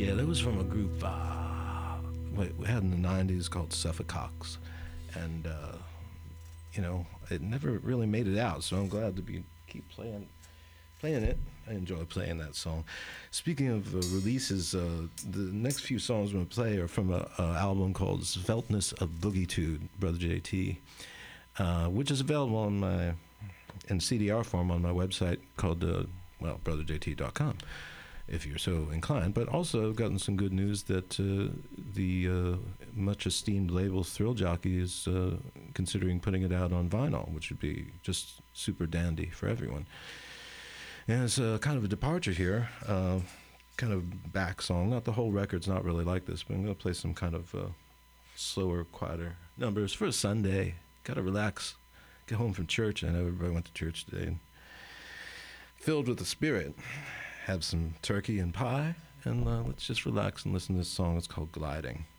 Yeah, that was from a group we had in the '90s called Suffocox, and it never really made it out. So I'm glad to be keep playing it. I enjoy playing that song. Speaking of releases, the next few songs I'm going to play are from an album called Sveltness of Boogietude, Brother JT, which is available in CDR form on my website called, brotherjt.com, if you're so inclined. But also, I've gotten some good news that the much esteemed label Thrill Jockey is considering putting it out on vinyl, which would be just super dandy for everyone. And it's kind of a departure here, kind of back song. Not the whole record's not really like this, but I'm going to play some kind of slower, quieter numbers for a Sunday. Got to relax, get home from church. I know everybody went to church today. And filled with the Spirit. Have some turkey and pie, and let's just relax and listen to this song. It's called Gliding.